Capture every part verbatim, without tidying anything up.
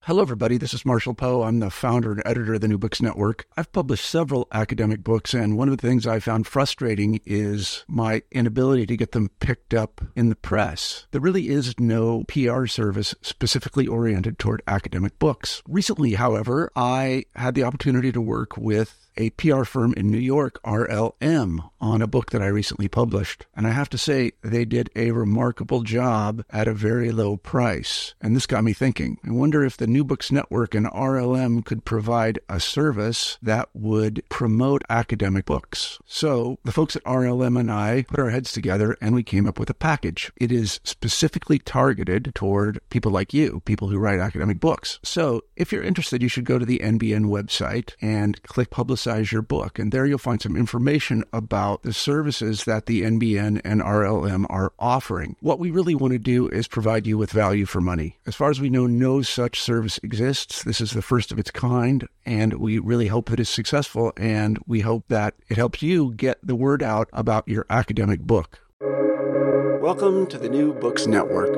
Hello, everybody. This is Marshall Poe. I'm the founder and editor of the New Books Network. I've published several academic books, and one of the things I found frustrating is my inability to get them picked up in the press. There really is no P R service specifically oriented toward academic books. Recently, however, I had the opportunity to work with a P R firm in New York, R L M, on a book that I recently published. And I have to say, they did a remarkable job at a very low price. And this got me thinking. I wonder if the New Books Network and R L M could provide a service that would promote academic books. So the folks at R L M and I put our heads together and we came up with a package. It is specifically targeted toward people like you, people who write academic books. So if you're interested, you should go to the N B N website and click Publicize your book. And there you'll find some information about the services that the N B N and R L M are offering. What we really want to do is provide you with value for money. As far as we know, no such service exists. This is the first of its kind, and we really hope that it's successful, and we hope that it helps you get the word out about your academic book. Welcome to the New Books Network.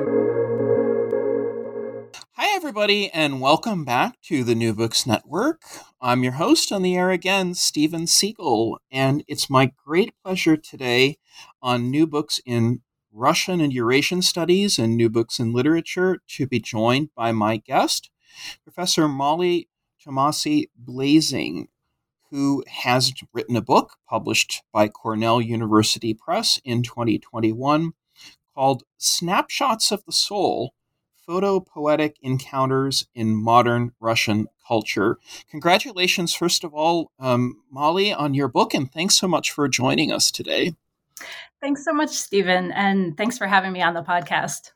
Hi, everybody, and welcome back to the New Books Network. I'm your host on the air again, Steven Siegel, and it's my great pleasure today on New Books in Russian and Eurasian Studies and New Books in Literature to be joined by my guest, Professor Molly Tomasi-Blaesing, who has written a book published by Cornell University Press in twenty twenty-one called Snapshots of the Soul: Photopoetic Encounters in Modern Russian Culture. Congratulations, first of all, um, Molly, on your book, and thanks so much for joining us today. Thanks so much, Stephen, and thanks for having me on the podcast.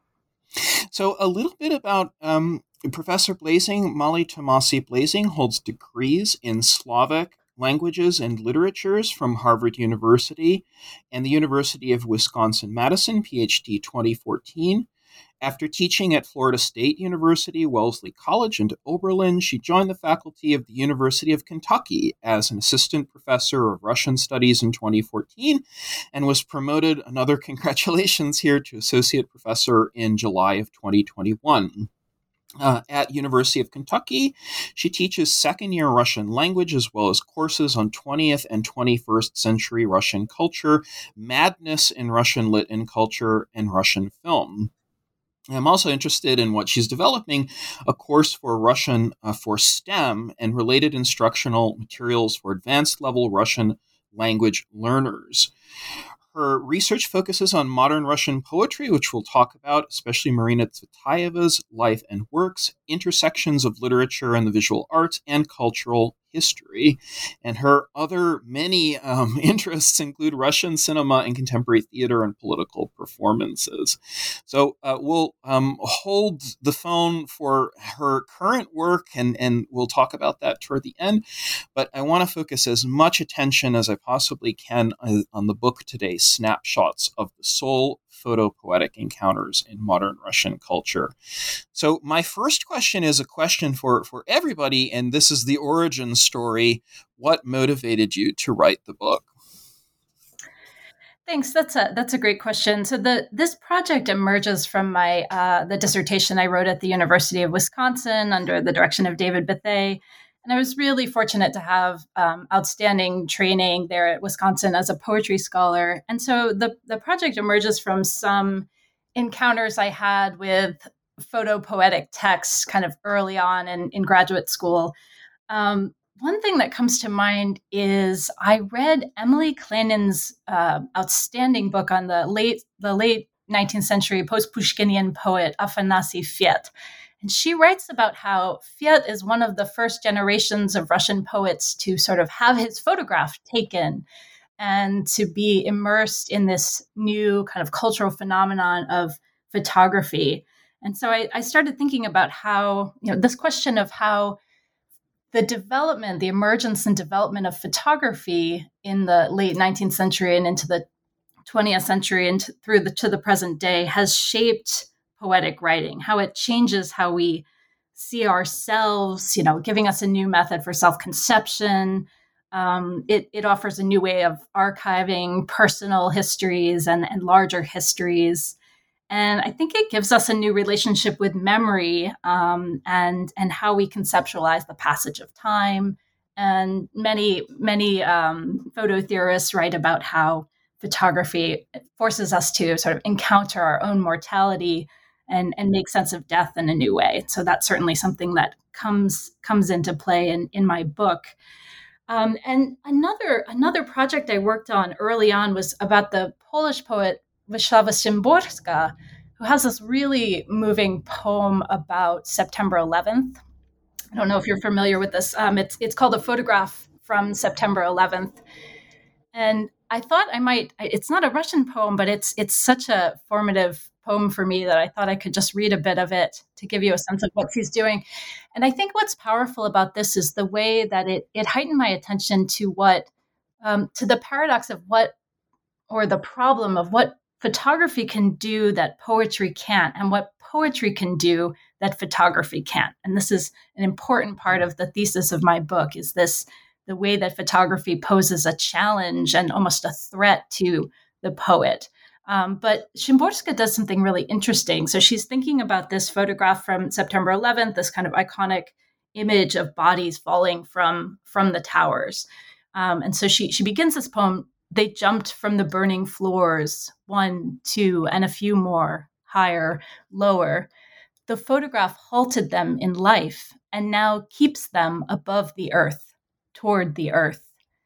So a little bit about um, Professor Blaesing. Molly Tomasi-Blaesing holds degrees in Slavic languages and literatures from Harvard University and the University of Wisconsin-Madison, P H D twenty fourteen. After teaching at Florida State University, Wellesley College, and Oberlin, she joined the faculty of the University of Kentucky as an assistant professor of Russian studies in twenty fourteen and was promoted, another congratulations here, to associate professor in July of twenty twenty-one. Uh, at University of Kentucky, she teaches second-year Russian language as well as courses on twentieth and twenty-first century Russian culture, madness in Russian lit and culture, and Russian film. I'm also interested in what she's developing, a course for Russian uh, for STEM and related instructional materials for advanced level Russian language learners. Her research focuses on modern Russian poetry, which we'll talk about, especially Marina Tsvetaeva's life and works, intersections of literature and the visual arts, and cultural history. And her other many um, interests include Russian cinema and contemporary theater and political performances. So uh, we'll um, hold the phone for her current work, and, and we'll talk about that toward the end. But I want to focus as much attention as I possibly can on, on the book today, Snapshots of the Soul: Photopoetic Encounters in Modern Russian Culture. So my first question is a question for, for everybody, and this is the origin story. What motivated you to write the book? Thanks. That's a that's a great question. So the this project emerges from my uh, the dissertation I wrote at the University of Wisconsin under the direction of David Bethea. And I was really fortunate to have um, outstanding training there at Wisconsin as a poetry scholar. And so the, the project emerges from some encounters I had with photopoetic texts kind of early on in, in graduate school. Um, one thing that comes to mind is I read Emily Klanin's uh, outstanding book on the late the late nineteenth century post-Pushkinian poet Afanasy Fet. And she writes about how Fet is one of the first generations of Russian poets to sort of have his photograph taken and to be immersed in this new kind of cultural phenomenon of photography. And so I, I started thinking about how, you know, this question of how the development, the emergence and development of photography in the late nineteenth century and into the twentieth century and t- through the to the present day has shaped poetic writing, how it changes how we see ourselves, you know, giving us a new method for self-conception. Um, it, it offers a new way of archiving personal histories and, and larger histories. And I think it gives us a new relationship with memory, um, and and how we conceptualize the passage of time. And many many um, photo theorists write about how photography forces us to sort of encounter our own mortality and and make sense of death in a new way. So that's certainly something that comes comes into play in in my book. Um, and another another project I worked on early on was about the Polish poet Wisława Szymborska, who has this really moving poem about September eleventh. I don't know if you're familiar with this. Um, it's it's called A Photograph from September eleventh, and I thought I might. It's not a Russian poem, but it's it's such a formative poem for me that I thought I could just read a bit of it to give you a sense of what she's doing. And I think what's powerful about this is the way that it it heightened my attention to what um, to the paradox of what, or the problem of what photography can do that poetry can't, and what poetry can do that photography can't. And this is an important part of the thesis of my book, is this the way that photography poses a challenge and almost a threat to the poet. Um, but Szymborska does something really interesting. So she's thinking about this photograph from September eleventh, this kind of iconic image of bodies falling from, from the towers. Um, and so she she begins this poem. They jumped from the burning floors, one, two, and a few more, higher, lower. The photograph halted them in life and now keeps them above the earth, toward the earth.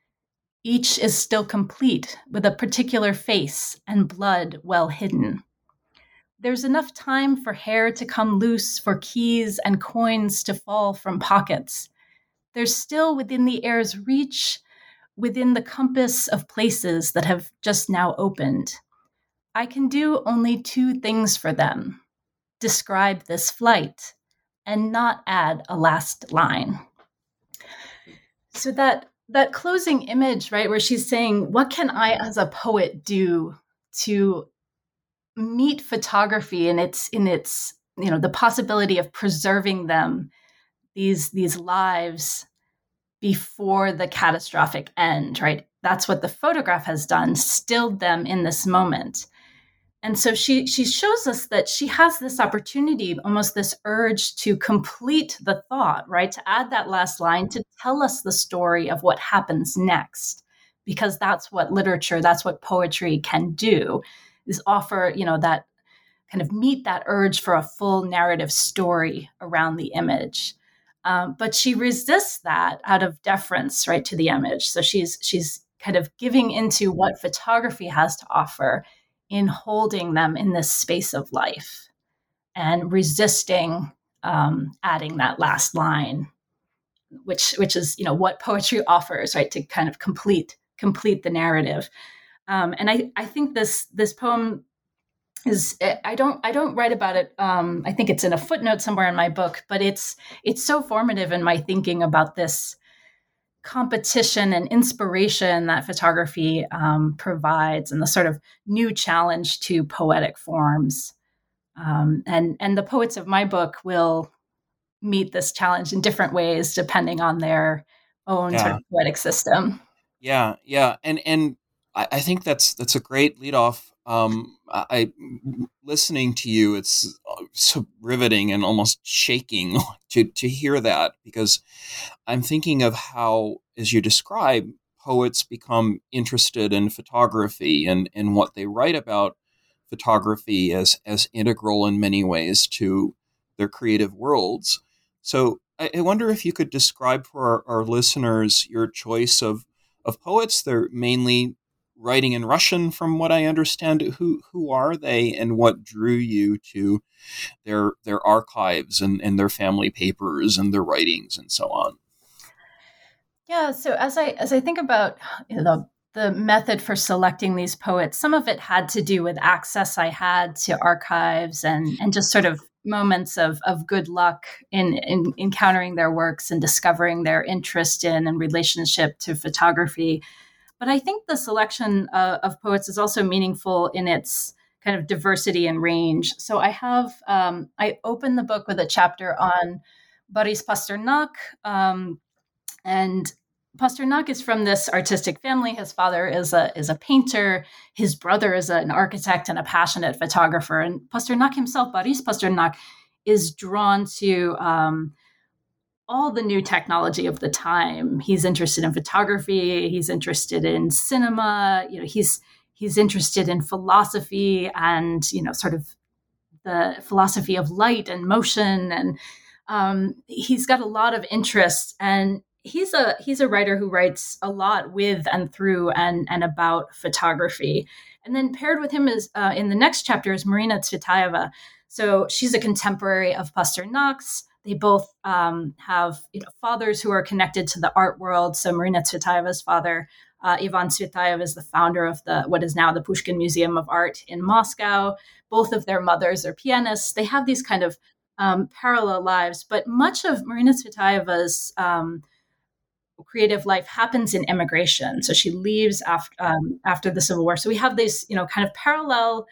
Each is still complete with a particular face and blood well hidden. There's enough time for hair to come loose, for keys and coins to fall from pockets. There's still within the air's reach, within the compass of places that have just now opened. I can do only two things for them: describe this flight and not add a last line. So that that closing image, right, where she's saying, what can I as a poet do to meet photography in its in its, you know, the possibility of preserving them, these these lives before the catastrophic end, right? That's what the photograph has done, stilled them in this moment. And so she she shows us that she has this opportunity, almost this urge to complete the thought, right? To add that last line, to tell us the story of what happens next, because that's what literature, that's what poetry can do, is offer, you know, that kind of meet that urge for a full narrative story around the image. Um, but she resists that out of deference, right, to the image. So she's she's kind of giving into what photography has to offer in holding them in this space of life, and resisting um, adding that last line, which which is, you know, what poetry offers, right, to kind of complete complete the narrative. Um, and I I think this this poem is, I don't I don't write about it. Um, I think it's in a footnote somewhere in my book, but it's it's so formative in my thinking about this competition and inspiration that photography um, provides, and the sort of new challenge to poetic forms. Um, and and the poets of my book will meet this challenge in different ways depending on their own Yeah. sort of poetic system. Yeah, yeah, and and I, I think that's that's a great lead off. Um, I, I listening to you, it's so riveting and almost shaking to to hear that, because I'm thinking of how, as you describe, poets become interested in photography and and what they write about photography as as integral in many ways to their creative worlds. So I, I wonder if you could describe for our, our listeners your choice of of poets. They're mainly writing in Russian, from what I understand. Who who are they, and what drew you to their their archives and, and their family papers and their writings and so on? Yeah. So as I as I think about, you know, the, the method for selecting these poets, some of it had to do with access I had to archives, and and just sort of moments of of good luck in, in encountering their works and discovering their interest in and relationship to photography. But I think the selection uh, of poets is also meaningful in its kind of diversity and range. So I have, um, I open the book with a chapter on Boris Pasternak, um, and Pasternak is from this artistic family. His father is a is a painter. His brother is an architect and a passionate photographer. And Pasternak himself, Boris Pasternak, is drawn to um, all the new technology of the time. He's interested in photography. He's interested in cinema. You know, he's he's interested in philosophy and, you know, sort of the philosophy of light and motion. And um, he's got a lot of interests. And he's a he's a writer who writes a lot with and through and and about photography. And then paired with him is uh, in the next chapter is Marina Tsvetaeva. So she's a contemporary of Pasternak's. They both um, have you know, fathers who are connected to the art world. So Marina Tsvetaeva's father, uh, Ivan Tsvetaev, is the founder of the what is now the Pushkin Museum of Art in Moscow. Both of their mothers are pianists. They have these kind of um, parallel lives. But much of Marina Tsvetaeva's um, creative life happens in immigration. So she leaves after um, after the Civil War. So we have these you know kind of parallel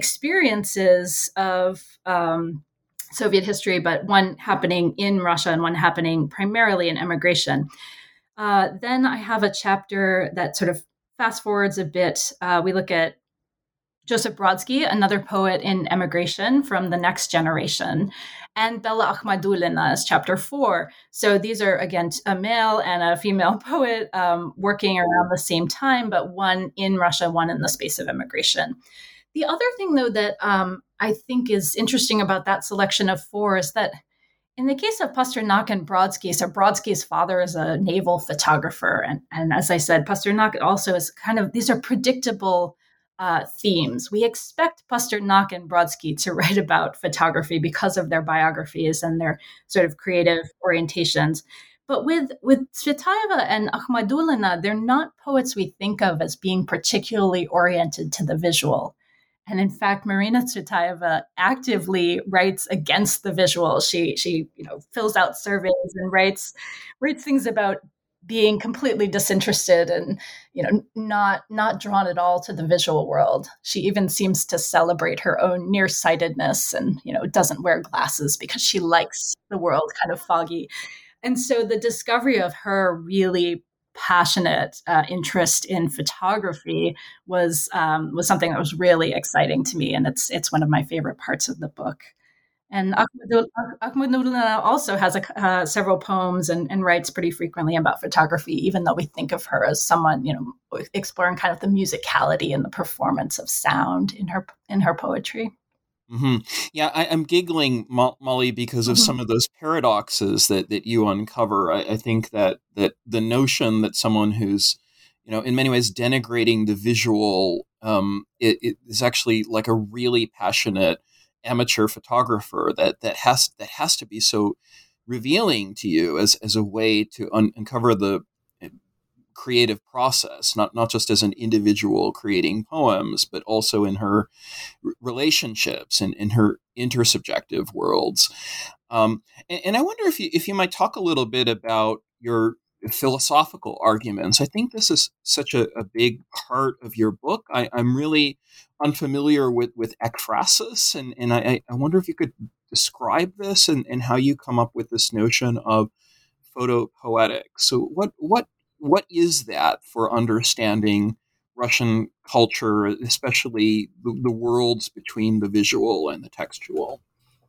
experiences of um, Soviet history, but one happening in Russia and one happening primarily in immigration. Uh, then I have a chapter that sort of fast forwards a bit. Uh, we look at Joseph Brodsky, another poet in emigration from the next generation, and Bella Akhmadulina is chapter four. So these are, again, a male and a female poet um, working around the same time, but one in Russia, one in the space of immigration. The other thing, though, that um, I think is interesting about that selection of four is that in the case of Pasternak and Brodsky, so Brodsky's father is a naval photographer. And, and as I said, Pasternak also is kind of, these are predictable uh, themes. We expect Pasternak and Brodsky to write about photography because of their biographies and their sort of creative orientations. But with, with Tsvetaeva and Akhmadulina, they're not poets we think of as being particularly oriented to the visual. And in fact, Marina Tsvetaeva actively writes against the visual. She, she, you know, fills out surveys and writes, writes things about being completely disinterested and, you know, not, not drawn at all to the visual world. She even seems to celebrate her own nearsightedness and, you know, doesn't wear glasses because she likes the world kind of foggy. And so the discovery of her really passionate uh, interest in photography was um, was something that was really exciting to me, and it's it's one of my favorite parts of the book. And Akhmadulina also has a, uh, several poems and, and writes pretty frequently about photography, even though we think of her as someone you know exploring kind of the musicality and the performance of sound in her in her poetry. Mm-hmm. Yeah, I, I'm giggling, Mo- Molly, because of mm-hmm. some of those paradoxes that, that you uncover. I, I think that that the notion that someone who's, you know, in many ways denigrating the visual um, it, it is actually like a really passionate amateur photographer that that has that has to be so revealing to you as as a way to un- uncover the creative process, not not just as an individual creating poems, but also in her r- relationships and in her intersubjective worlds. Um, and, and I wonder if you if you might talk a little bit about your philosophical arguments. I think this is such a, a big part of your book. I, I'm really unfamiliar with with ekphrasis, and and I, I wonder if you could describe this and, and how you come up with this notion of photopoetics. So what what What is that for understanding Russian culture, especially the, the worlds between the visual and the textual?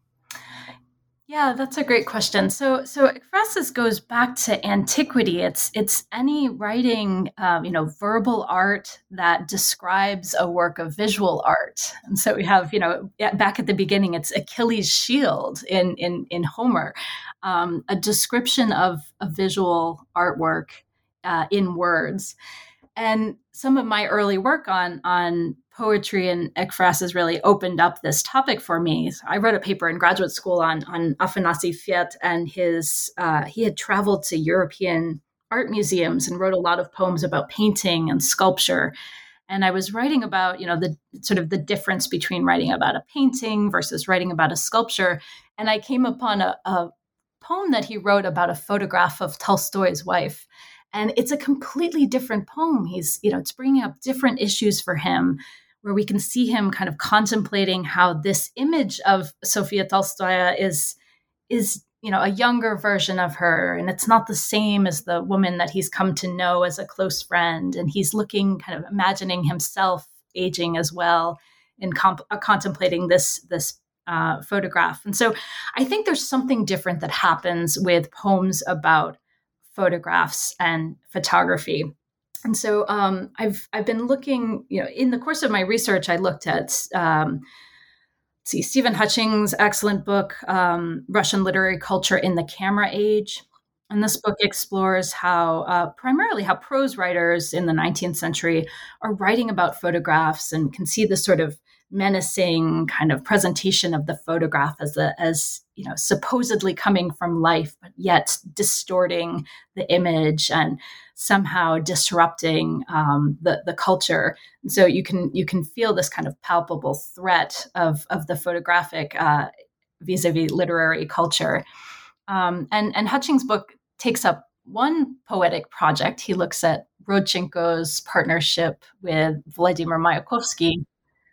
Yeah, that's a great question. So, so ekphrasis goes back to antiquity. It's it's any writing, um, you know, verbal art that describes a work of visual art. And so we have, you know, back at the beginning, it's Achilles' shield in in in Homer, um, a description of a visual artwork uh, in words. And some of my early work on on poetry and ekphrasis really opened up this topic for me. So I wrote a paper in graduate school on on Afanasy Fet and his. Uh, he had traveled to European art museums and wrote a lot of poems about painting and sculpture. And I was writing about, you know, the sort of the difference between writing about a painting versus writing about a sculpture. And I came upon a, a poem that he wrote about a photograph of Tolstoy's wife. And it's a completely different poem. He's, you know, it's bringing up different issues for him, where we can see him kind of contemplating how this image of Sofia Tolstoya is, is you know, a younger version of her, and it's not the same as the woman that he's come to know as a close friend. And he's looking, kind of imagining himself aging as well, in comp- uh, contemplating this this uh, photograph. And so, I think there's something different that happens with poems about photographs and photography. And so, um, I've I've been looking, you know, in the course of my research, I looked at. Um, See, Stephen Hutchings' excellent book, um, Russian Literary Culture in the Camera Age. And this book explores how, uh, primarily, how prose writers in the nineteenth century are writing about photographs, and can see this sort of menacing kind of presentation of the photograph as a, as you know, supposedly coming from life, but yet distorting the image and somehow disrupting um, the the culture. And so you can you can feel this kind of palpable threat of of the photographic uh, vis-a-vis literary culture. Um, and and Hutchings' book takes up one poetic project. He looks at Rodchenko's partnership with Vladimir Mayakovsky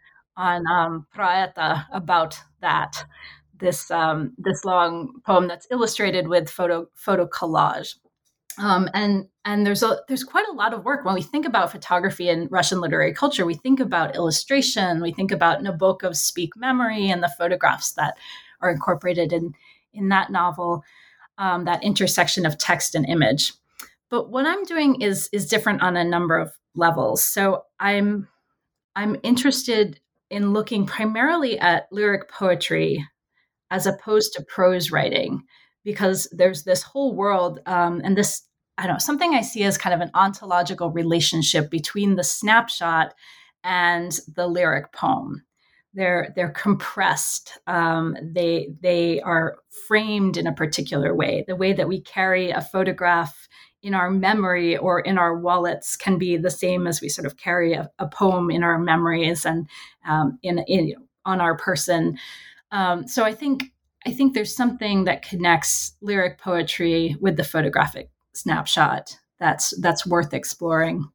on um, Praeta, about that this um, this long poem that's illustrated with photo photo collage. Um, and and there's a there's quite a lot of work when we think about photography in Russian literary culture. We think about illustration. We think about Nabokov's Speak Memory and the photographs that are incorporated in in that novel, um, that intersection of text and image. But what I'm doing is is different on a number of levels. So I'm I'm interested in looking primarily at lyric poetry as opposed to prose writing, because there's this whole world, um, and this, I don't know, something I see as kind of an ontological relationship between the snapshot and the lyric poem. They're they're compressed. Um, they they are framed in a particular way. The way that we carry a photograph in our memory or in our wallets can be the same as we sort of carry a, a poem in our memories and um, in, in on our person. Um, so I think I think there's something that connects lyric poetry with the photographic snapshot that's that's worth exploring.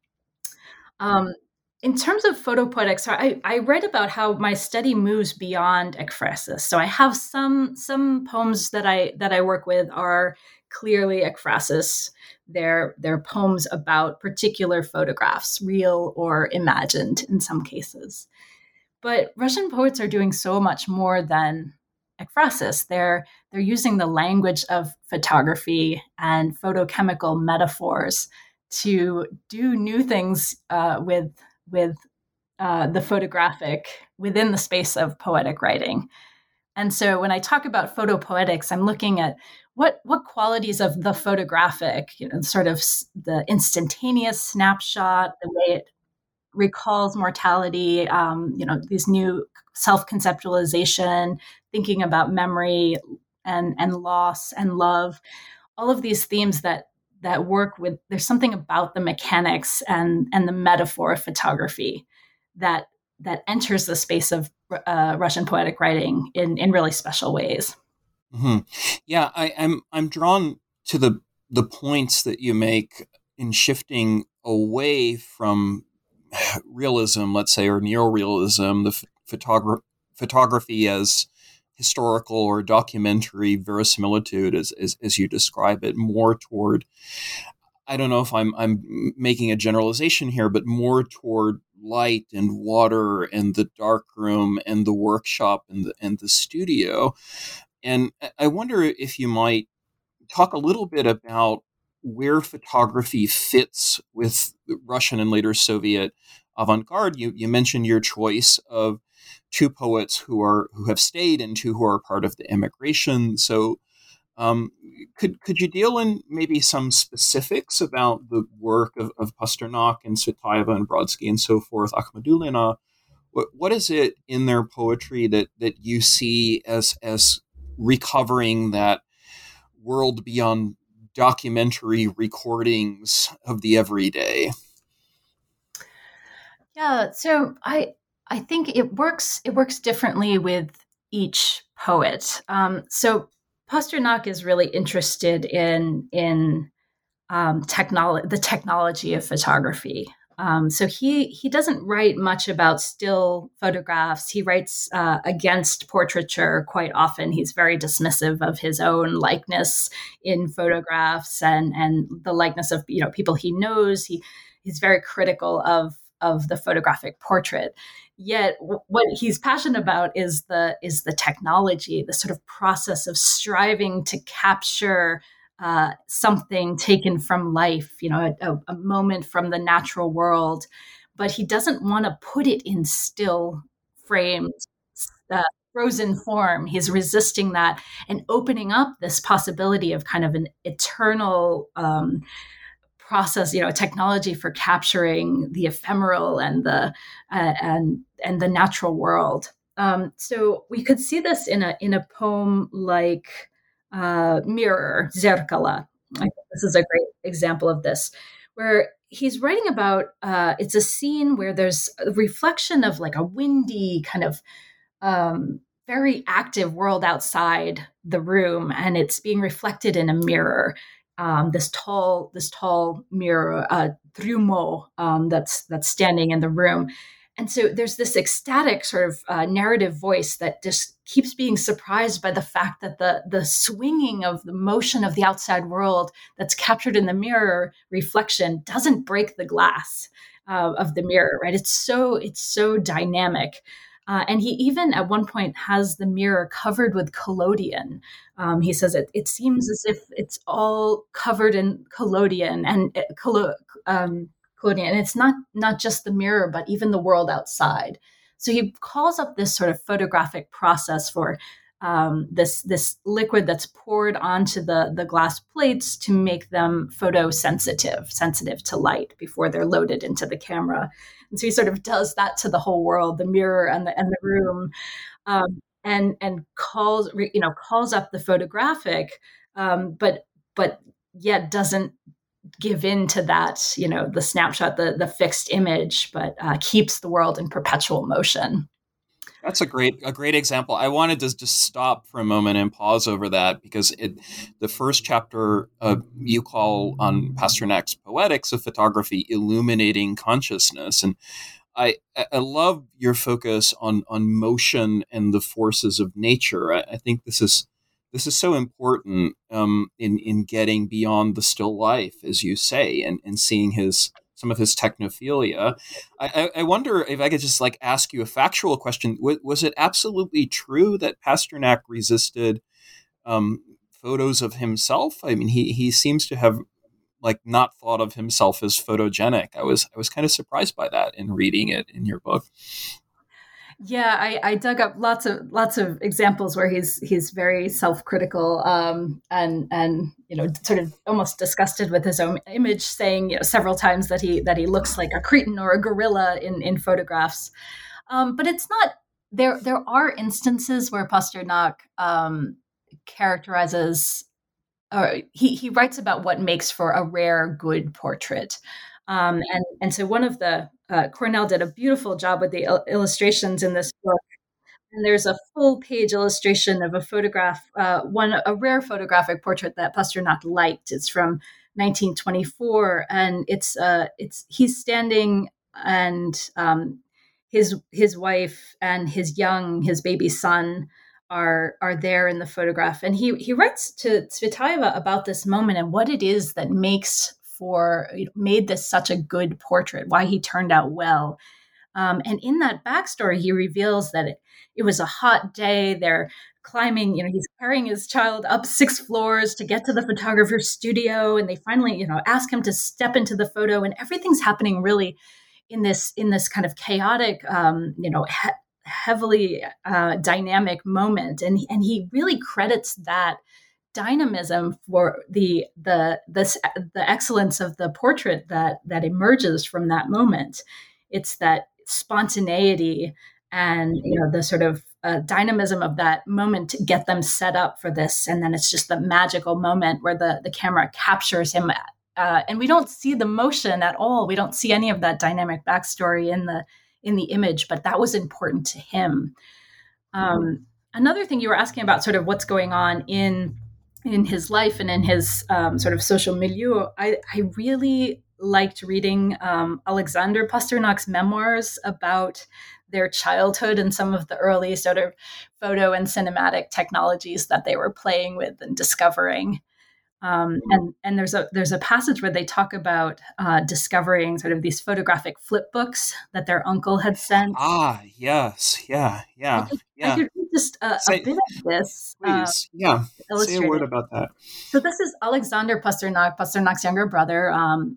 Um, in terms of photopoetics, so I, I read about how my study moves beyond ekphrasis. So I have some some poems that I that I work with are clearly ekphrasis. They're they're poems about particular photographs, real or imagined in some cases. But Russian poets are doing so much more than ekphrasis. They're they're using the language of photography and photochemical metaphors to do new things uh, with with uh, the photographic within the space of poetic writing. And so when I talk about photopoetics, I'm looking at what what qualities of the photographic, you know, sort of the instantaneous snapshot, the way it recalls mortality, um, you know, these new self-conceptualization, thinking about memory and and loss and love, all of these themes that that work with. There's something about the mechanics and and the metaphor of photography that that enters the space of uh, Russian poetic writing in in really special ways. Mm-hmm. Yeah, I, I'm I'm drawn to the the points that you make in shifting away from realism, let's say, or neorealism, the f- photogra- photography as historical or documentary verisimilitude, as, as as you describe it, more toward, I don't know if I'm I'm making a generalization here, but more toward light and water and the dark room and the workshop and the and the studio. And I wonder if you might talk a little bit about where photography fits with the Russian and later Soviet avant-garde. You, you mentioned your choice of two poets who are who have stayed and two who are part of the emigration. So um, could could you deal in maybe some specifics about the work of, of Pasternak and Tsvetaeva and Brodsky and so forth, Akhmadulina? What, what is it in their poetry that that you see as as recovering that world beyond documentary recordings of the everyday? Yeah, so I I think it works it works differently with each poet. Um, so Pasternak is really interested in in um, technology, the technology of photography. Um, so he he doesn't write much about still photographs. He writes uh, against portraiture quite often. He's very dismissive of his own likeness in photographs and and the likeness of you know people he knows. He he's very critical of of the photographic portrait. Yet w- what he's passionate about is the is the technology, the sort of process of striving to capture uh, something taken from life, you know, a, a moment from the natural world, but he doesn't want to put it in still framed, uh, frozen form. He's resisting that and opening up this possibility of kind of an eternal um, process, you know, technology for capturing the ephemeral and the uh, and and the natural world. Um, so we could see this in a in a poem like uh, Mirror, Zerkala. I think this is a great example of this, where he's writing about uh, it's a scene where there's a reflection of like a windy kind of um, very active world outside the room, and it's being reflected in a mirror. Um, this tall, this tall mirror, uh, Drumo, um, that's that's standing in the room, and so there's this ecstatic sort of uh, narrative voice that just keeps being surprised by the fact that the the swinging of the motion of the outside world that's captured in the mirror reflection doesn't break the glass uh, of the mirror. Right? It's so it's so dynamic. Uh, and he even at one point has the mirror covered with collodion. Um, he says it, it seems as if it's all covered in collodion and uh, collo- um, collodion. And it's not not just the mirror, but even the world outside. So he calls up this sort of photographic process for um, this this liquid that's poured onto the the glass plates to make them photosensitive, sensitive to light before they're loaded into the camera. And so he sort of does that to the whole world, the mirror and the and the room, um, and and calls you know calls up the photographic, um, but but yet doesn't give in to that you know the snapshot, the the fixed image, but uh, keeps the world in perpetual motion. That's a great a great example. I wanted to just stop for a moment and pause over that because it, the first chapter uh, you call on Pasternak's Poetics of Photography, illuminating consciousness, and I I love your focus on on motion and the forces of nature. I, I think this is this is so important um, in in getting beyond the still life, as you say, and and seeing his. Some of his technophilia. I, I wonder if I could just like ask you a factual question. Was, was it absolutely true that Pasternak resisted um, photos of himself? I mean, he he seems to have like not thought of himself as photogenic. I was I was kind of surprised by that in reading it in your book. Yeah, I, I dug up lots of lots of examples where he's he's very self-critical um, and and you know sort of almost disgusted with his own image, saying you know several times that he that he looks like a cretin or a gorilla in in photographs. Um, but it's not there. There are instances where Pasternak um, characterizes or he he writes about what makes for a rare good portrait. Um, and and so one of the uh, Cornell did a beautiful job with the il- illustrations in this book. And there's a full page illustration of a photograph, uh, one a rare photographic portrait that Pasternak liked. It's from nineteen twenty-four, and it's uh, it's he's standing, and um, his his wife and his young his baby son are are there in the photograph. And he he writes to Tsvetaeva about this moment and what it is that makes for you know, made this such a good portrait, why he turned out well. Um, and in that backstory, he reveals that it, it was a hot day. They're climbing, you know, he's carrying his child up six floors to get to the photographer's studio. And they finally, you know, ask him to step into the photo, and everything's happening really in this, in this kind of chaotic, um, you know, he- heavily uh, dynamic moment. And, and he really credits that dynamism for the the this the excellence of the portrait that that emerges from that moment. It's that spontaneity and you know the sort of uh, dynamism of that moment to get them set up for this, and then it's just the magical moment where the the camera captures him, uh, and we don't see the motion at all. We don't see any of that dynamic backstory in the in the image, but that was important to him. Um, another thing you were asking about, sort of what's going on in in his life and in his um, sort of social milieu, I, I really liked reading um, Alexander Pasternak's memoirs about their childhood and some of the early sort of photo and cinematic technologies that they were playing with and discovering. Um, and and there's a there's a passage where they talk about uh, discovering sort of these photographic flip books that their uncle had sent. Ah, yes, yeah, I yeah, could, I yeah. could read just a, a Say, bit of this. Uh, please, yeah. Say a illustrated. word about that. So this is Alexander Pasternak, Pasternak's younger brother, um,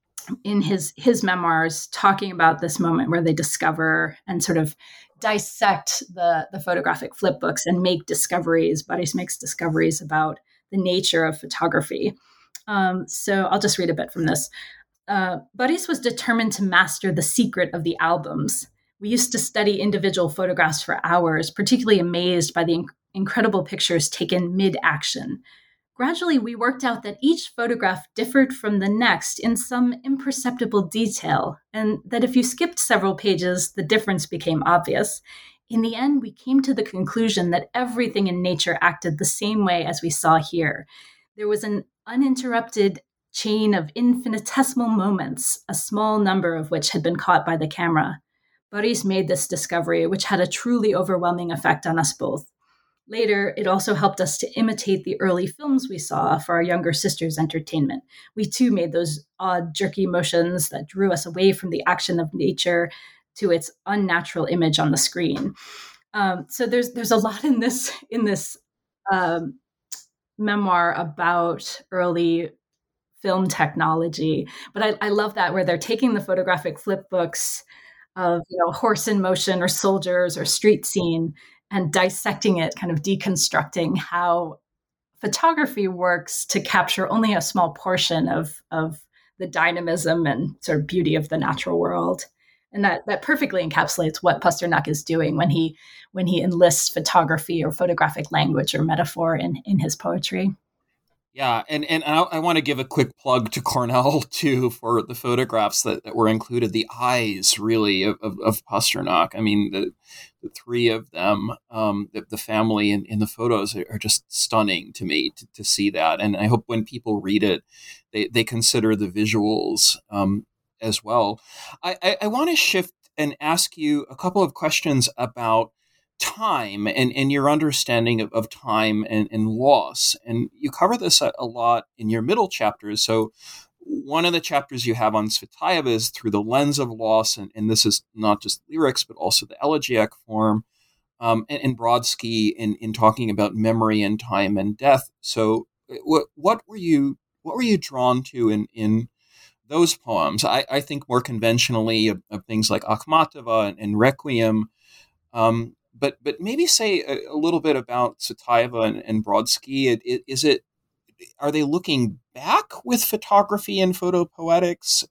in his his memoirs, talking about this moment where they discover and sort of dissect the the photographic flip books and make discoveries. Boris makes discoveries about the nature of photography. Um, so I'll just read a bit from this. Uh, Boris was determined to master the secret of the albums. We used to study individual photographs for hours, particularly amazed by the inc- incredible pictures taken mid-action. Gradually, we worked out that each photograph differed from the next in some imperceptible detail, and that if you skipped several pages, the difference became obvious. In the end, we came to the conclusion that everything in nature acted the same way as we saw here. There was an uninterrupted chain of infinitesimal moments, a small number of which had been caught by the camera. Boris made this discovery, which had a truly overwhelming effect on us both. Later, it also helped us to imitate the early films we saw for our younger sister's entertainment. We too made those odd, jerky motions that drew us away from the action of nature to its unnatural image on the screen. Um, so there's there's a lot in this in this um, memoir about early film technology, but I, I love that where they're taking the photographic flip books of, you know, horse in motion or soldiers or street scene and dissecting it, kind of deconstructing how photography works to capture only a small portion of, of the dynamism and sort of beauty of the natural world. And that, that perfectly encapsulates what Pasternak is doing when he when he enlists photography or photographic language or metaphor in, in his poetry. Yeah, and, and I, I want to give a quick plug to Cornell, too, for the photographs that, that were included. The eyes, really, of, of, of Pasternak. I mean, the, the three of them, um, the, the family in, in the photos are just stunning to me to, to see that. And I hope when people read it, they, they consider the visuals um, as well. I, I, I want to shift and ask you a couple of questions about time and, and your understanding of, of time and, and loss. And you cover this a, a lot in your middle chapters. So one of the chapters you have on Tsvetaeva is through the lens of loss. And, and this is not just lyrics, but also the elegiac form. Um, and, and Brodsky in, in talking about memory and time and death. So what, what were you, what were you drawn to in, in those poems? I, I think more conventionally of, of things like Akhmatova and, and Requiem. Um, But but maybe say a, a little bit about Tsvetaeva and, and Brodsky. It, it, is it are they looking back with photography and photopoetics,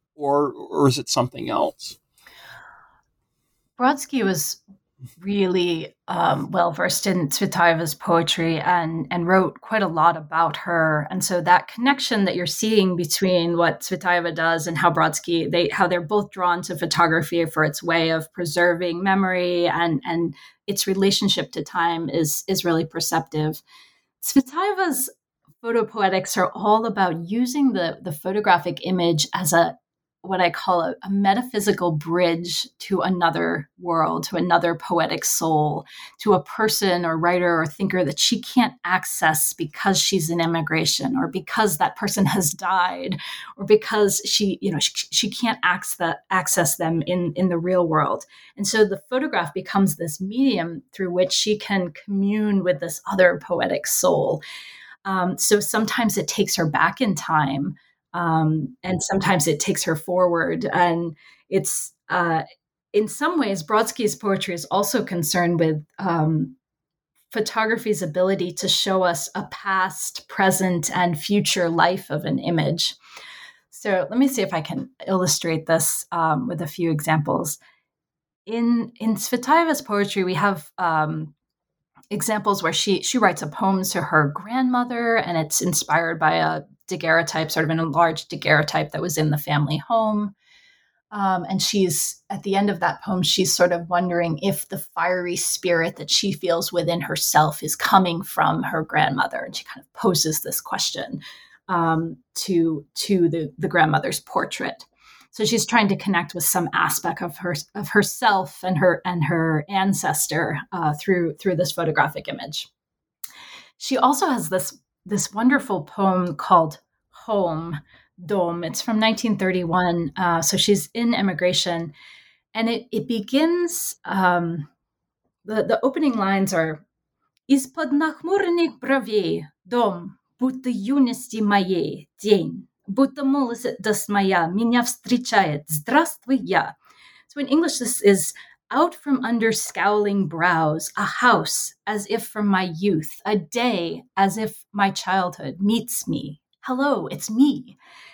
or or is it something else? Brodsky was really um, well versed in Tsvetaeva's poetry and and wrote quite a lot about her. And so that connection that you're seeing between what Tsvetaeva does and how Brodsky, they how they're both drawn to photography for its way of preserving memory and and its relationship to time is is really perceptive. Tsvetaeva's photopoetics are all about using the the photographic image as a what I call a, a metaphysical bridge to another world, to another poetic soul, to a person or writer or thinker that she can't access because she's in immigration or because that person has died or because she, you know, she, she can't access, that, access them in, in the real world. And so the photograph becomes this medium through which she can commune with this other poetic soul. Um, so sometimes it takes her back in time. Um, and sometimes it takes her forward. And it's, uh, in some ways, Brodsky's poetry is also concerned with um, photography's ability to show us a past, present, and future life of an image. So let me see if I can illustrate this um, with a few examples. In, in Tsvetaeva's poetry, we have um, examples where she she writes a poem to her grandmother, and it's inspired by a daguerreotype, sort of an enlarged daguerreotype that was in the family home. Um, and she's, at the end of that poem, she's sort of wondering if the fiery spirit that she feels within herself is coming from her grandmother. And she kind of poses this question. um, to to the the grandmother's portrait. So she's trying to connect with some aspect of her of herself and her and her ancestor uh, through through this photographic image. She also has this this wonderful poem called Home, Dom. It's from nineteen thirty-one. Uh, so she's in immigration, and it it begins. Um, the the opening lines are "Из-под нахмуренных бровей, дом, будто юности моей день, будто молодость моя меня встречает. Здравствуй я." So in English, this is "out from under scowling brows, a house as if from my youth, a day as if my childhood meets me. Hello, it's me."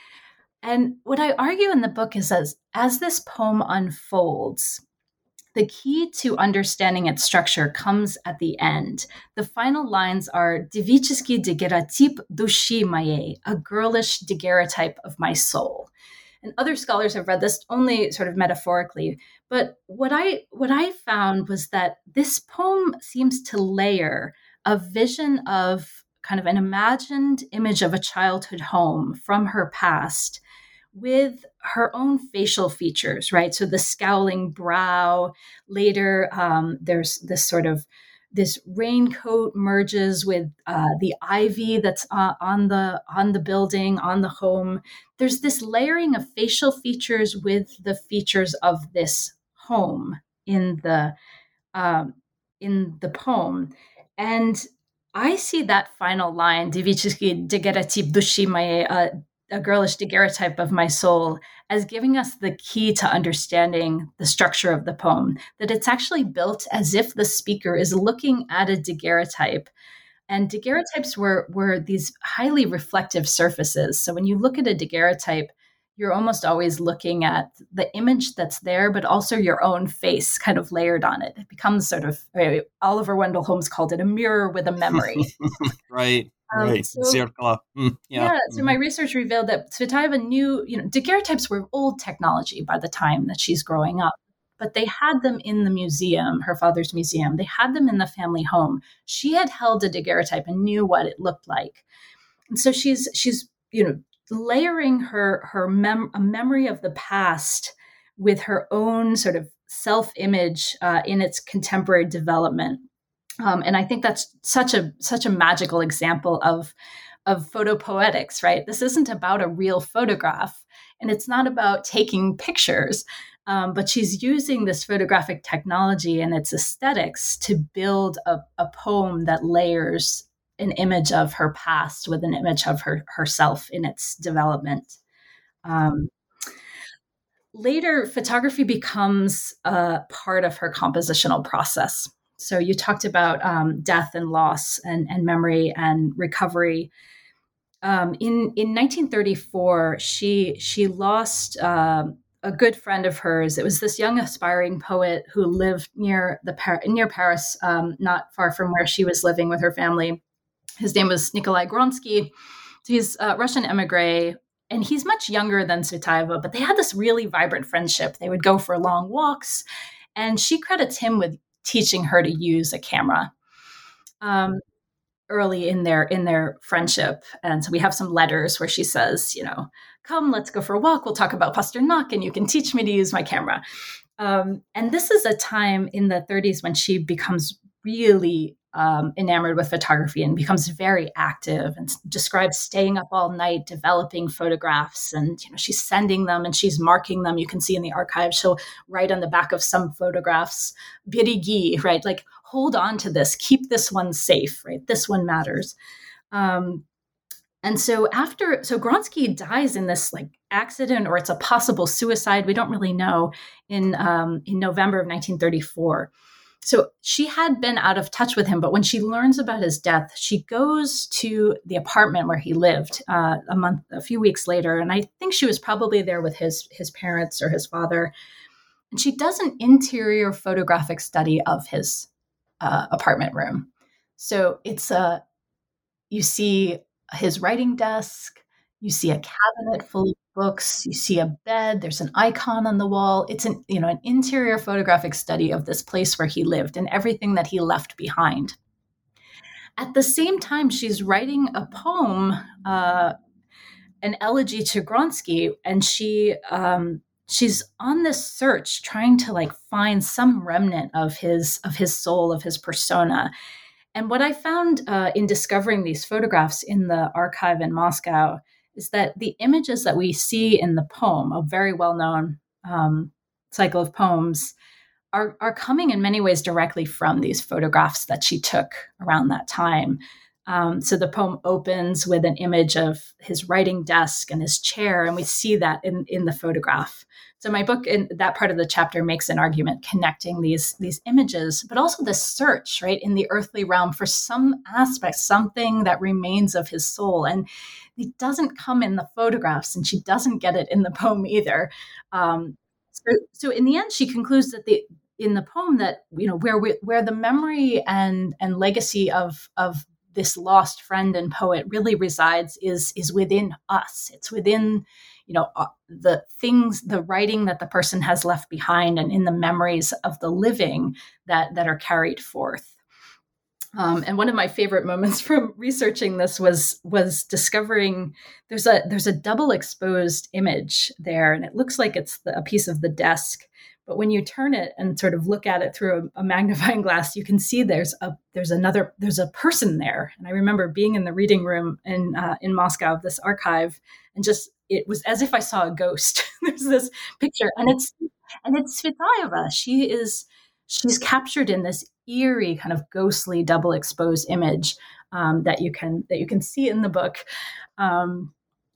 And what I argue in the book is as, as this poem unfolds, the key to understanding its structure comes at the end. The final lines are "Девический дагеротип души моей," a girlish daguerreotype of my soul. And other scholars have read this only sort of metaphorically. But what I what I found was that this poem seems to layer a vision of kind of an imagined image of a childhood home from her past with her own facial features, right? So the scowling brow, later um, there's this sort of, this raincoat merges with uh, the ivy that's uh, on the on the building, on the home. There's this layering of facial features with the features of this home in the um, in the poem, and I see that final line, "Девический дагеротип души моей," uh, a girlish daguerreotype of my soul, as giving us the key to understanding the structure of the poem, that it's actually built as if the speaker is looking at a daguerreotype. And daguerreotypes were, were these highly reflective surfaces. So when you look at a daguerreotype, you're almost always looking at the image that's there, but also your own face kind of layered on it. It becomes sort of, uh, Oliver Wendell Holmes called it a mirror with a memory. Right. Um, right. so, Zerkala. Mm, yeah. yeah. So my research revealed that Tsvetaeva knew, you know, daguerreotypes were old technology by the time that she's growing up, but they had them in the museum, her father's museum. They had them in the family home. She had held a daguerreotype and knew what it looked like. And so she's, she's, you know, layering her, her mem- a memory of the past with her own sort of self-image uh, in its contemporary development. Um, and I think that's such a such a magical example of of photopoetics, right? This isn't about a real photograph, and it's not about taking pictures, um, but she's using this photographic technology and its aesthetics to build a, a poem that layers an image of her past with an image of her herself in its development. Um, later, photography becomes a part of her compositional process. So you talked about um, death and loss and, and memory and recovery. Um, in in nineteen thirty-four, she she lost uh, a good friend of hers. It was this young aspiring poet who lived near the Par- near Paris, um, not far from where she was living with her family. His name was Nikolai Gronsky. He's a Russian emigre, and he's much younger than Tsvetaeva, but they had this really vibrant friendship. They would go for long walks, and she credits him with teaching her to use a camera um, early in their in their friendship. And so we have some letters where she says, you know, "Come, let's go for a walk. We'll talk about Pasternak, and you can teach me to use my camera." Um, and this is a time in the thirties when she becomes really um, enamored with photography and becomes very active and describes staying up all night, developing photographs. And, you know, she's sending them and she's marking them. You can see in the archive, she'll write on the back of some photographs, "Birigi," right? Like, hold on to this, keep this one safe, right? This one matters. Um, and so after, so Gronsky dies in this like accident, or it's a possible suicide. We don't really know, in, um, in November of nineteen thirty-four. So she had been out of touch with him, but when she learns about his death, she goes to the apartment where he lived uh, a month, a few weeks later. And I think she was probably there with his, his parents or his father. And she does an interior photographic study of his uh, apartment room. So it's a, you see his writing desk, you see a cabinet full of books, you see a bed, there's an icon on the wall. It's an, you know, an interior photographic study of this place where he lived and everything that he left behind. At the same time, she's writing a poem uh, an elegy to Gronsky, and she um, she's on this search, trying to like find some remnant of his of his soul, of his persona. And what I found uh, in discovering these photographs in the archive in Moscow is that the images that we see in the poem, a very well-known um, cycle of poems, are, are coming in many ways directly from these photographs that she took around that time. Um, so the poem opens with an image of his writing desk and his chair, and we see that in, in the photograph. So my book, in that part of the chapter, makes an argument connecting these, these images, but also this search, right, in the earthly realm for some aspect, something that remains of his soul. And it doesn't come in the photographs, and she doesn't get it in the poem either. Um, so, so in the end, she concludes that the in the poem that, you know, where we, where the memory and and legacy of of this lost friend and poet really resides is is within us. It's within, you know, uh, the things, the writing that the person has left behind, and in the memories of the living that that are carried forth. Um, and one of my favorite moments from researching this was was discovering there's a there's a double exposed image there, and it looks like it's the, a piece of the desk. But when you turn it and sort of look at it through a, a magnifying glass, you can see there's a there's another there's a person there. And I remember being in the reading room in uh, in Moscow of this archive, and just it was as if I saw a ghost. There's this picture, and it's and it's Svetaeva. She is she's captured in this eerie kind of ghostly double exposed image um, that you can that you can see in the book, um,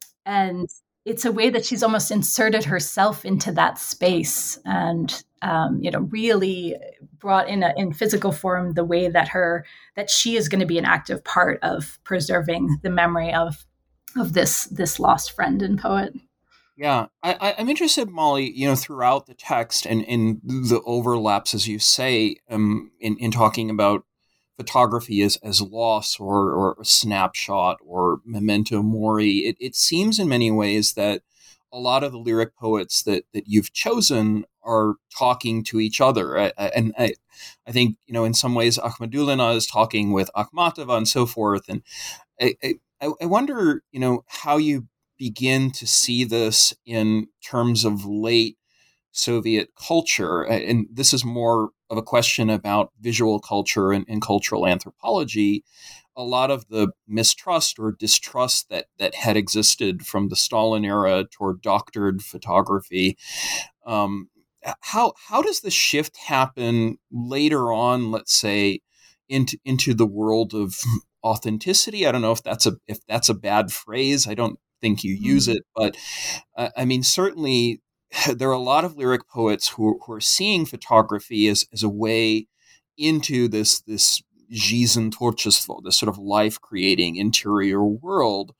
and it's a way that she's almost inserted herself into that space, and um, you know, really brought in a, in physical form the way that her that she is going to be an active part of preserving the memory of of this this lost friend and poet. Yeah, I, I'm interested, Molly, you know, throughout the text and in the overlaps, as you say, um, in, in talking about photography as, as loss or, or a snapshot or memento mori. It, it seems in many ways that a lot of the lyric poets that, that you've chosen are talking to each other. I, I, and I, I think, you know, in some ways, Akhmadulina is talking with Akhmatova and so forth. And I, I, I wonder, you know, how you begin to see this in terms of late Soviet culture. And this is more of a question about visual culture and, and cultural anthropology. A lot of the mistrust or distrust that that had existed from the Stalin era toward doctored photography. Um, how how does the shift happen later on, let's say, into into the world of authenticity? I don't know if that's a if that's a bad phrase. I don't think you use it, but uh, I mean, certainly there are a lot of lyric poets who, who are seeing photography as, as a way into this this жизнь творчество, this sort of life-creating interior world.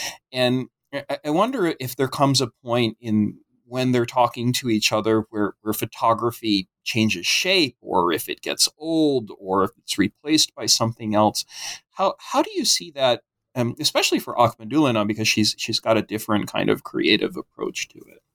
And I, I wonder if there comes a point in when they're talking to each other where, where photography changes shape, or if it gets old, or if it's replaced by something else. How how do you see that? Um, especially for Akhmadulina, because she's she's got a different kind of creative approach to it.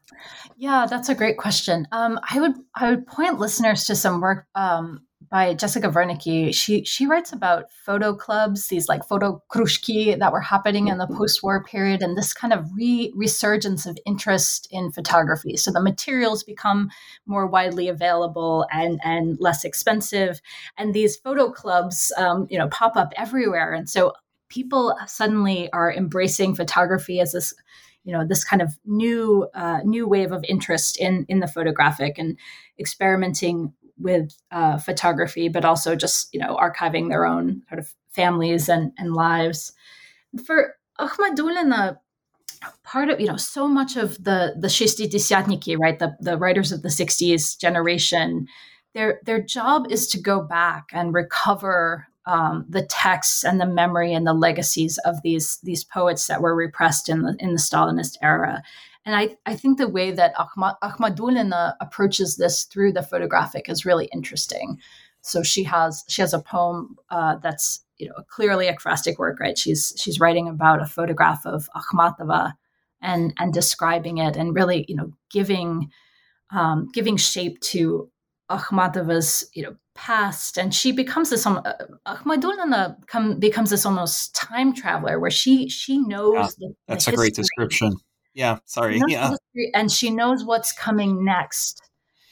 Yeah, that's a great question. Um, I would I would point listeners to some work um, by Jessica Wernicke. She she writes about photo clubs, these like photo krushki that were happening in the post-war period, and this kind of re- resurgence of interest in photography. So the materials become more widely available and and less expensive, and these photo clubs, um, you know, pop up everywhere, and so people suddenly are embracing photography as this, you know, this kind of new uh, new wave of interest in in the photographic, and experimenting with uh, photography, but also just, you know, archiving their own sort of families and, and lives. For Akhmadulina, part of, you know, so much of the the Shestidesiatniki, right, the the writers of the sixties generation, their their job is to go back and recover Um, the texts and the memory and the legacies of these these poets that were repressed in the in the Stalinist era. And I, I think the way that Akhma, Akhmadulina approaches this through the photographic is really interesting. So she has she has a poem uh, that's, you know, clearly a ekphrastic work, right? She's she's writing about a photograph of Akhmatova and and describing it, and really, you know, giving um, giving shape to Akhmatova's, you know, past, and she becomes this. Um, uh, Akhmadulina come, becomes this almost time traveler, where she she Yeah, knows the, the that's a great history. description. Yeah, She sorry. knows the Yeah. history, and she knows what's coming next.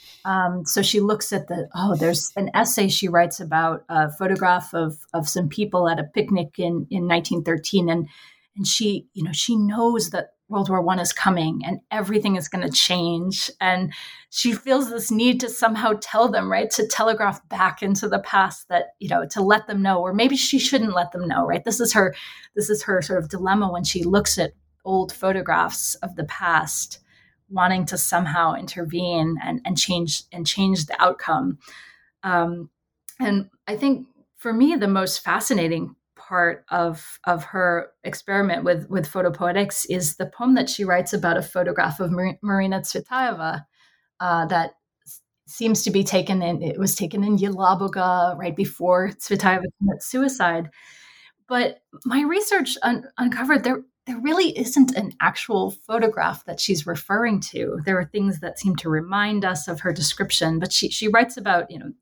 Um, so she looks at the, oh, there's an essay she writes about a photograph of of some people at a picnic in, in nineteen thirteen. And, and she, you know, she knows that World War One is coming and everything is going to change. And she feels this need to somehow tell them, right, to telegraph back into the past, that, you know, to let them know, or maybe she shouldn't let them know, right? This is her, this is her sort of dilemma when she looks at old photographs of the past, wanting to somehow intervene and, and change and change the outcome. Um, and I think for me, the most fascinating part of of her experiment with with photopoetics is the poem that she writes about a photograph of Mar- Marina Tsvetaeva uh, that s- seems to be taken in. It was taken in Yelabuga right before Tsvetaeva committed suicide. But my research un- uncovered there there really isn't an actual photograph that she's referring to. There are things that seem to remind us of her description, but she she writes about, you know,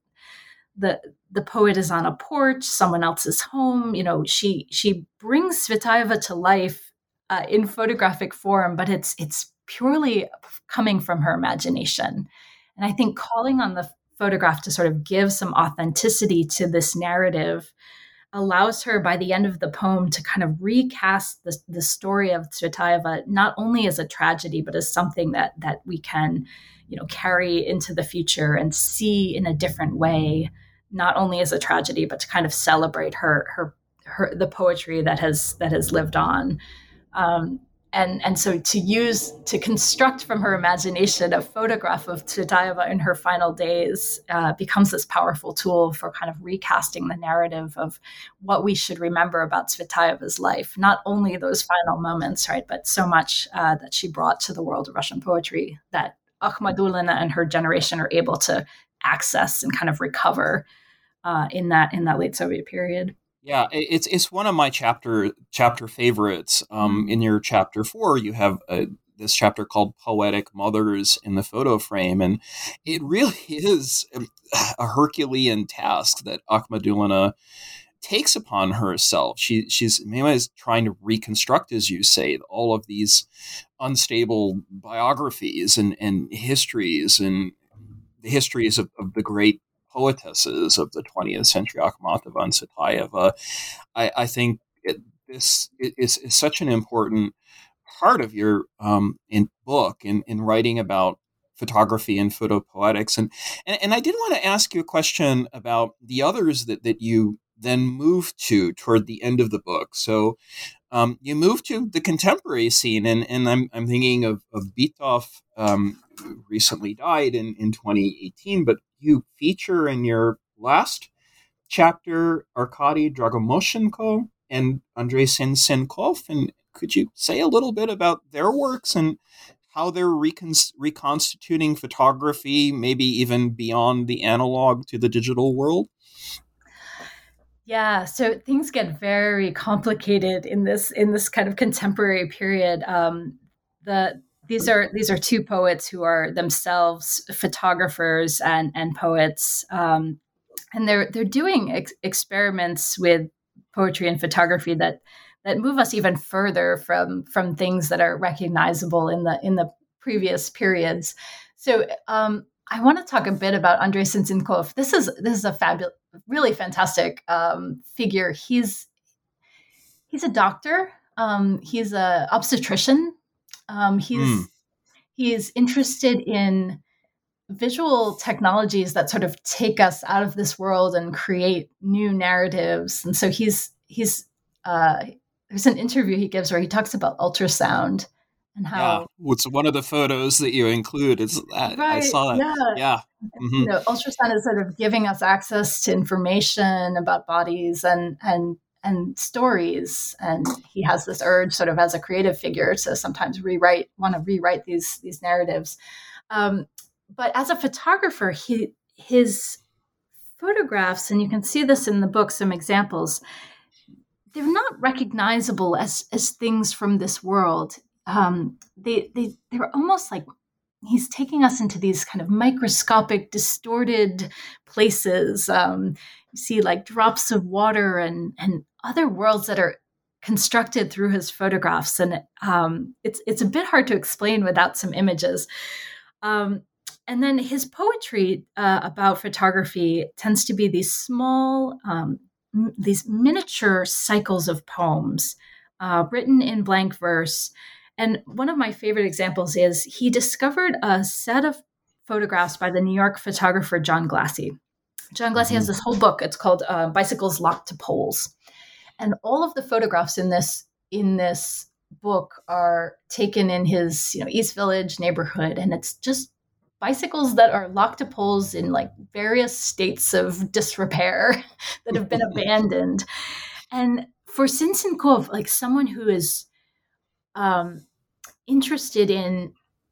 the the poet is on a porch, someone else's home. You know, she she brings Svetaeva to life uh, in photographic form, but it's it's purely coming from her imagination. And I think calling on the photograph to sort of give some authenticity to this narrative allows her, by the end of the poem, to kind of recast the, the story of Tsvetaeva not only as a tragedy, but as something that that we can, you know, carry into the future and see in a different way, not only as a tragedy, but to kind of celebrate her her her the poetry that has that has lived on. Um, and and so to use to construct from her imagination a photograph of Tsvetaeva in her final days uh, becomes this powerful tool for kind of recasting the narrative of what we should remember about Tsvetaeva's life. Not only those final moments, right, but so much uh, that she brought to the world of Russian poetry that Akhmadulina and her generation are able to access and kind of recover uh, in that in that late Soviet period. Yeah, i- it's it's one of my chapter chapter favorites. Um, Mm. in your chapter four, you have uh this chapter called "Poetic Mothers" in the photo frame, and it really is um, a Herculean task that Akhmadulina takes upon herself. She she's Mima is trying to reconstruct, as you say, all of these unstable biographies and and histories and the histories of, of the great poetesses of the twentieth century, Akhmatova and Tsvetaeva. I, I think it, this is, is such an important part of your um, in book in, in writing about photography and photopoetics. And, and and I did want to ask you a question about the others that, that you then moved to toward the end of the book. So um, you moved to the contemporary scene, and, and I'm I'm thinking of of Bitov, um, who recently died in, in twenty eighteen, but you feature in your last chapter Arkady Dragomoshenko and Andrei Sensenkov. And could you say a little bit about their works and how they're recon- reconstituting photography, maybe even beyond the analog to the digital world? Yeah, so things get very complicated in this in this kind of contemporary period. Um, the these are these are two poets who are themselves photographers and and poets, um, and they're they're doing ex- experiments with poetry and photography that that move us even further from from things that are recognizable in the in the previous periods. So um, I want to talk a bit about Andrei Sensenkov. This is this is a fabulous, really fantastic um, figure. He's he's a doctor. Um, he's a obstetrician. Um, Hmm. he's he's interested in visual technologies that sort of take us out of this world and create new narratives. And so he's he's uh, there's an interview he gives where he talks about ultrasound and Yeah, how it's one of the photos that you include. It's I, I right, saw that. yeah, Yeah. you Hmm. know, ultrasound is sort of giving us access to information about bodies and and and stories. And he has this urge, sort of as a creative figure, to sometimes rewrite, want to rewrite these these narratives. Um, but as a photographer, he his photographs, and you can see this in the book, some examples, they're not recognizable as as things from this world. Um, they they they're almost like he's taking us into these kind of microscopic, distorted places. Um, you see like drops of water and and other worlds that are constructed through his photographs, and um, it's it's a bit hard to explain without some images. Um, and then his poetry uh, about photography tends to be these small, um, m- these miniature cycles of poems uh, written in blank verse. And one of my favorite examples is he discovered a set of photographs by the New York photographer John Glassy. John Glassy mm-hmm. has this whole book. It's called uh, Bicycles Locked to Poles. And all of the photographs in this in this book are taken in his, you know, East Village neighborhood, and it's just bicycles that are locked to poles in like various states of disrepair that have been abandoned. And for Sen-Sen'kov, like someone who is um, interested in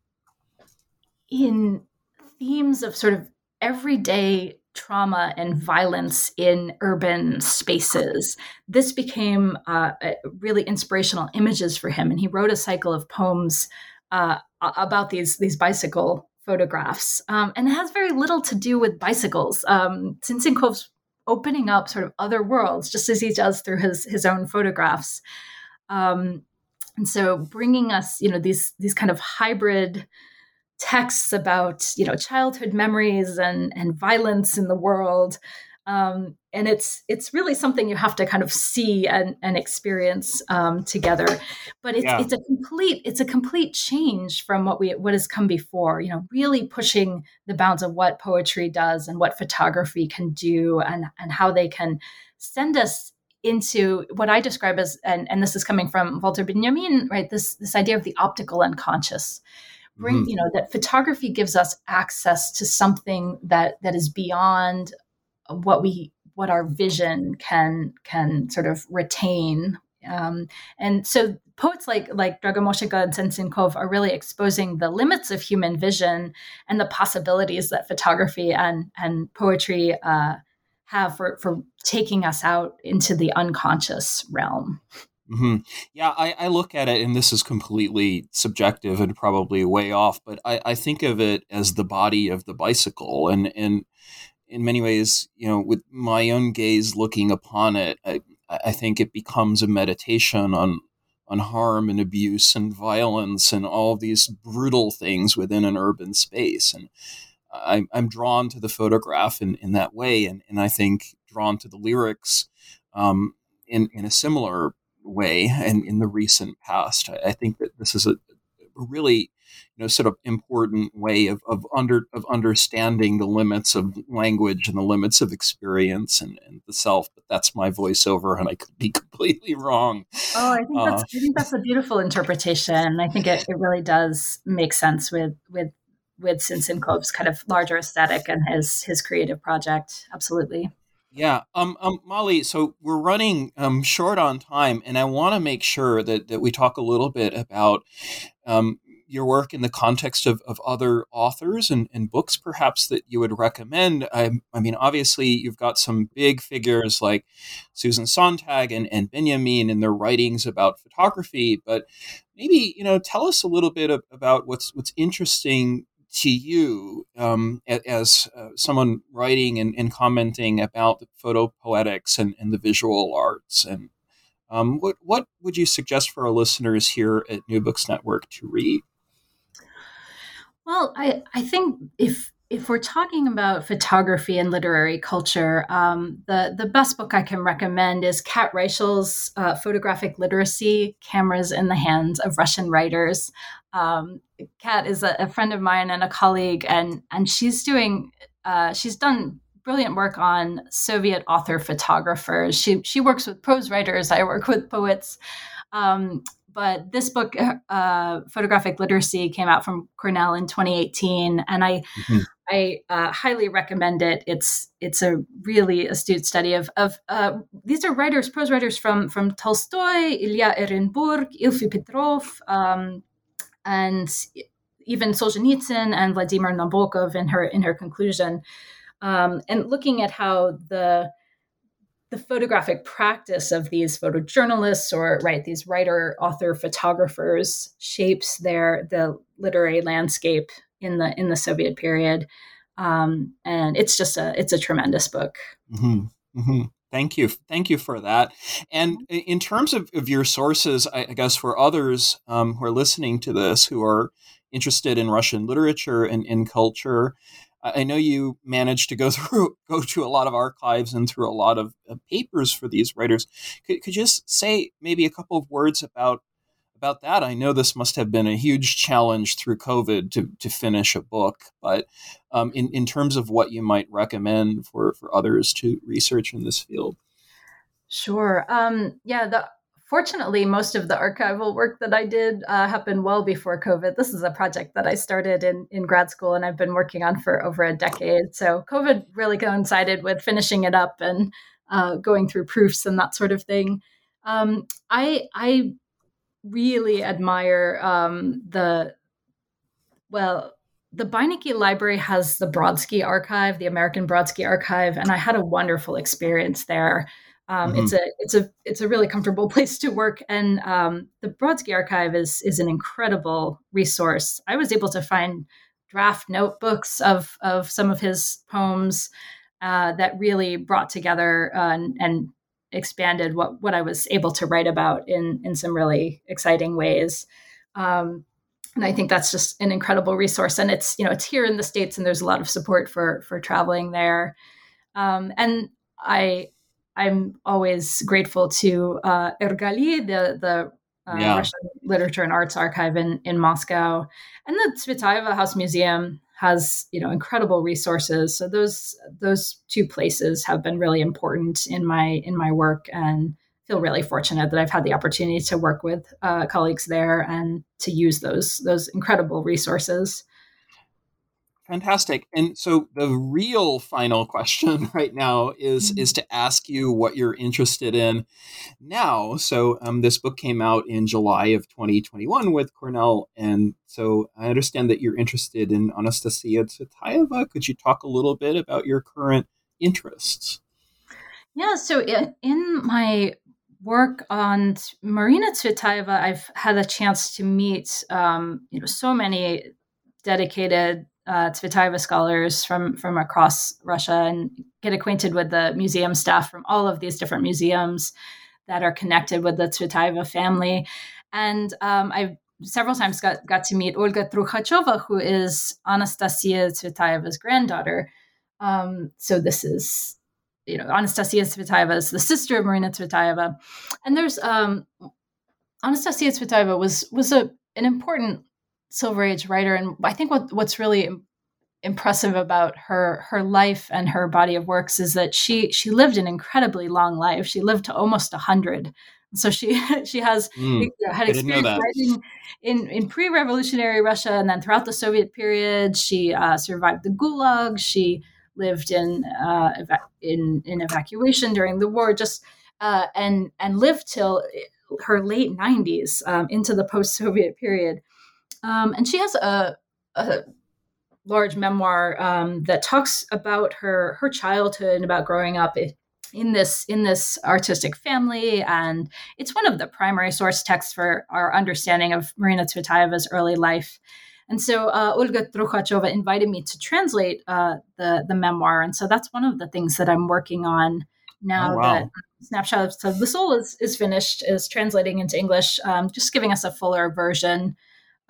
in themes of sort of everyday trauma and violence in urban spaces, this became uh, really inspirational images for him. And he wrote a cycle of poems uh, about these, these bicycle photographs. Um, and it has very little to do with bicycles. Um, Sen-Sen'kov's opening up sort of other worlds, just as he does through his, his own photographs. Um, and so bringing us, you know, these, these kind of hybrid texts about, you know, childhood memories and and violence in the world, um, and it's it's really something you have to kind of see and, and experience um, together. But it's yeah. it's a complete it's a complete change from what we what has come before. You know, really pushing the bounds of what poetry does and what photography can do, and and how they can send us into what I describe as, and and this is coming from Walter Benjamin, right? This this idea of the optical unconscious. Bring, mm-hmm. you know, that photography gives us access to something that that is beyond what we what our vision can can sort of retain. Um, and so poets like like Dragomoshika and Sen-Sen'kov are really exposing the limits of human vision and the possibilities that photography and and poetry uh, have for for taking us out into the unconscious realm. Mm-hmm. Yeah, I, I look at it, and this is completely subjective and probably way off, but I, I think of it as the body of the bicycle. And, and in many ways, you know, with my own gaze looking upon it, I, I think it becomes a meditation on on harm and abuse and violence and all of these brutal things within an urban space. And I'm, I'm drawn to the photograph in, in that way, and, and I think drawn to the lyrics um, in, in a similar way. And in the recent past, I, I think that this is a, a really, you know, sort of important way of, of under of understanding the limits of language and the limits of experience and, and the self. But that's my voiceover, and I could be completely wrong. Oh, I think that's uh, I think that's a beautiful interpretation. I think it, it really does make sense with with with Sen-Sen'kov's kind of larger aesthetic and his his creative project. Absolutely. Yeah. Um, um, Molly, so we're running um, short on time, and I want to make sure that, that we talk a little bit about um, your work in the context of, of other authors and, and books, perhaps, that you would recommend. I, I mean, obviously, you've got some big figures like Susan Sontag and, and Benjamin in their writings about photography, but maybe, you know, tell us a little bit of, about what's what's interesting to you um, as uh, someone writing and, and commenting about the photo poetics and, and the visual arts. And um, what what would you suggest for our listeners here at New Books Network to read? Well, I, I think if if we're talking about photography and literary culture, um, the, the best book I can recommend is Kat Reichel's uh, Photographic Literacy, Cameras in the Hands of Russian Writers. Um, Kat is a, a friend of mine and a colleague, and, and she's doing, uh, she's done brilliant work on Soviet author photographers. She, she works with prose writers. I work with poets. Um, But this book, uh, Photographic Literacy, came out from Cornell in twenty eighteen, and I mm-hmm. I uh, highly recommend it. It's it's a really astute study of of uh, these are writers, prose writers from from Tolstoy, Ilya Ehrenburg, Ilfi Petrov, um, and even Solzhenitsyn and Vladimir Nabokov in her in her conclusion, um, and looking at how the the photographic practice of these photojournalists or right these writer author photographers shapes their the literary landscape in the in the Soviet period. Um, and it's just a it's a tremendous book. Mm-hmm. Mm-hmm. Thank you. Thank you for that. And in terms of, of your sources, I, I guess for others um, who are listening to this, who are interested in Russian literature and in culture, I know you managed to go through, go to a lot of archives and through a lot of uh, papers for these writers. Could, could you just say maybe a couple of words about about that? I know this must have been a huge challenge through COVID to, to finish a book, but um, in, in terms of what you might recommend for, for others to research in this field. Sure. Um, yeah, the, fortunately, most of the archival work that I did uh, happened well before COVID. This is a project that I started in, in grad school and I've been working on for over a decade. So COVID really coincided with finishing it up and uh, going through proofs and that sort of thing. Um, I, I really admire um, the, well, the Beinecke Library has the Brodsky Archive, the American Brodsky Archive, and I had a wonderful experience there. Um, mm-hmm. It's a it's a it's a really comfortable place to work, and um, the Brodsky Archive is is an incredible resource. I was able to find draft notebooks of of some of his poems uh, that really brought together uh, and, and expanded what what I was able to write about in in some really exciting ways. Um, and I think that's just an incredible resource. And it's, you know, it's here in the States and there's a lot of support for for traveling there. Um, and I I'm always grateful to uh, Ergali, the the uh, yeah. Russian Literature and Arts Archive in in Moscow, and the Tsvetaeva House Museum has, you know, incredible resources. So those those two places have been really important in my in my work, and feel really fortunate that I've had the opportunity to work with uh, colleagues there and to use those those incredible resources. Fantastic. And so the real final question right now is mm-hmm. is to ask you what you're interested in now. So um, this book came out in July of twenty twenty-one with Cornell. And so I understand that you're interested in Anastasia Tsvetaeva. Could you talk a little bit about your current interests? Yeah, so in, in my work on Marina Tsvetaeva, I've had a chance to meet um, you know, so many dedicated uh, Tsvetaeva scholars from, from across Russia and get acquainted with the museum staff from all of these different museums that are connected with the Tsvetaeva family. And um, I've several times got, got to meet Olga Trukhacheva, who is Anastasia Tsvetaeva's granddaughter. Um, so this is, you know, Anastasia Tsvetaeva is the sister of Marina Tsvetaeva. And there's, um, Anastasia Tsvetaeva was, was a, an important Silver Age writer. And I think what, what's really impressive about her, her life and her body of works is that she, she lived an incredibly long life. She lived to almost a hundred. So she, she has mm, had experience writing in, in pre-revolutionary Russia. And then throughout the Soviet period, she uh, survived the Gulag. She lived in, uh, eva- in, in evacuation during the war, just, uh, and, and lived till her late nineties, um, into the post-Soviet period. Um, and she has a, a large memoir um, that talks about her her childhood and about growing up in this in this artistic family, and it's one of the primary source texts for our understanding of Marina Tsvetaeva's early life. And so uh, Olga Trukhacheva invited me to translate uh, the the memoir, and so that's one of the things that I'm working on now. Oh, wow. That Snapshots of the Soul is, is finished, is translating into English, um, just giving us a fuller version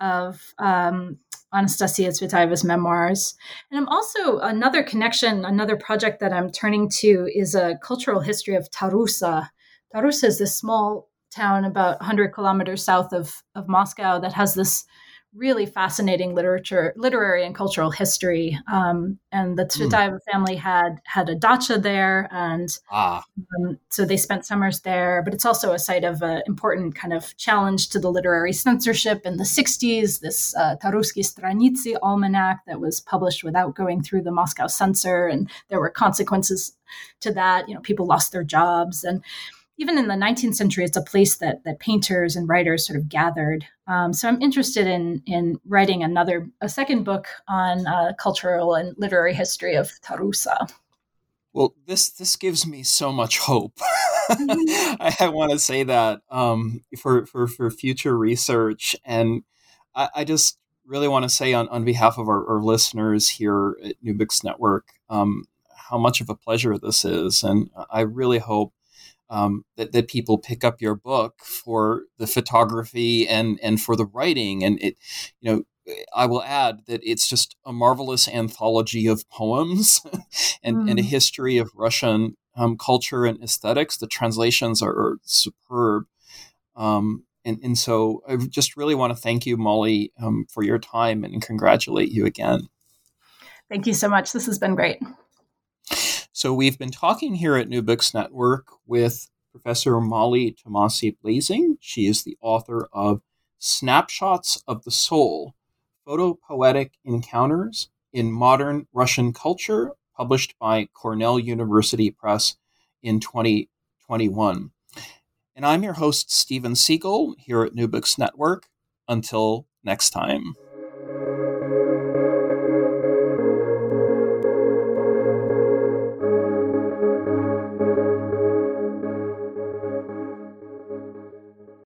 of um, Anastasia Tsvetaeva's memoirs. And I'm also, another connection, another project that I'm turning to is a cultural history of Tarusa. Tarusa is this small town about one hundred kilometers south of, of Moscow that has this really fascinating literature, literary and cultural history. Um, and the Tsvetaeva mm. family had had a dacha there, and ah. um, so they spent summers there. But it's also a site of an important kind of challenge to the literary censorship in the sixties, this uh, Tarusky Stranitsi almanac that was published without going through the Moscow censor, and there were consequences to that. You know, people lost their jobs, and even in the nineteenth century, it's a place that that painters and writers sort of gathered. Um, so I'm interested in in writing another, a second book on uh, cultural and literary history of Tarusa. Well, this this gives me so much hope. I, I want to say that um, for, for for future research, and I, I just really want to say on, on behalf of our, our listeners here at New Books Network um, how much of a pleasure this is. And I really hope um, that, that people pick up your book for the photography and, and for the writing. And it, you know, I will add that it's just a marvelous anthology of poems and, mm. and a history of Russian um, culture and aesthetics. The translations are, are superb. Um, and, and so I just really want to thank you, Molly, um, for your time and congratulate you again. Thank you so much. This has been great. So we've been talking here at New Books Network with Professor Molly Tomasi-Blaesing. She is the author of Snapshots of the Soul, Photopoetic Encounters in Modern Russian Culture, published by Cornell University Press in twenty twenty-one. And I'm your host, Stephen Siegel, here at New Books Network. Until next time.